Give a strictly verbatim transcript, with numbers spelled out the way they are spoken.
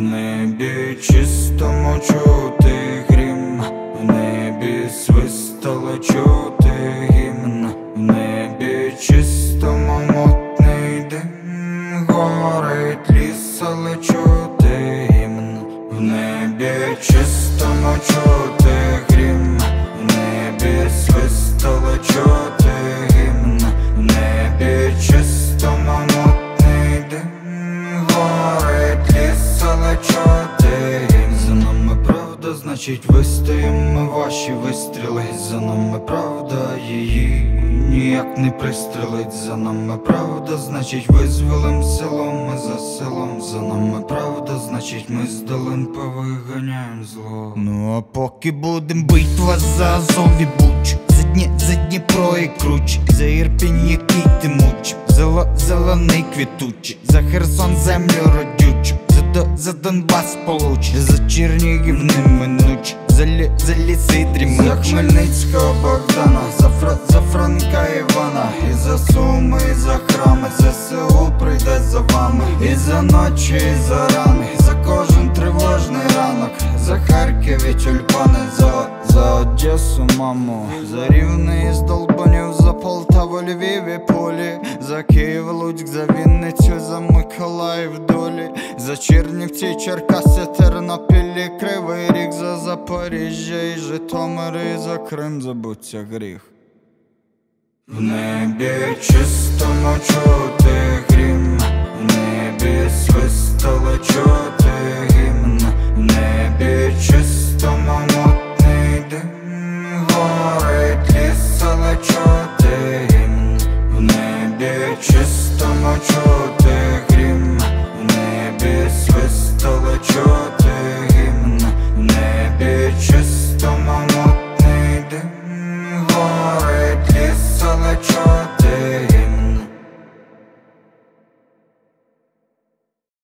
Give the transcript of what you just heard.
небі чистому чути грім, в небі свист, але чути гімн, в небі чистому мутний дим, горить ліс, але чути гімн, в небі чистому чути грім, в небі свист, але чути гімн, в небі чистому мутний дим, горить ліс, але чути гімн. За нами правда, значить вистоїмо ваші вистріли. За нами правда, її ніяк не пристрелить. За нами правда, значить визволим село ми за селом. За нами правда, значить ми з долин повиганяєм зло. Ну а поки будем битва за Азов і Буч, за Дні, за Дніпро і Круч, за Ірпінь, який ти муч, за зелений квітучий, за Херсон землю родючу, за, до, за Донбас получ, за Чернігів неминуч, за, лі, за ліси дрімучі, за Хмельницького Богдана, за, Фра, за Франка Івана, і за Суми, і за храми, ЗСУ прийде за вами, і за ночі, і за рани, за кожен тривожний ранок, за Харків і тюльпани, за, за Одесу, маму, за Рівне і Здолбанів, за Полтаву, Львів і Полі, за Київ, Луцьк, за Вінницю, за Миколаїв, долі, за Чернівці, Черкаси, Тернопіль і Кривий Ріг, за Запоріжжя і Житомир, і за Крим забуться гріх. В небі чистому чути грім, в небі свист, але чути гімн, в небі чистому мутний дим, горить ліс, але чути гімн, в небі чистому чути грім, в небі свист, але чути гімн, в небі чистому мутний дим, горить ліс, але чути.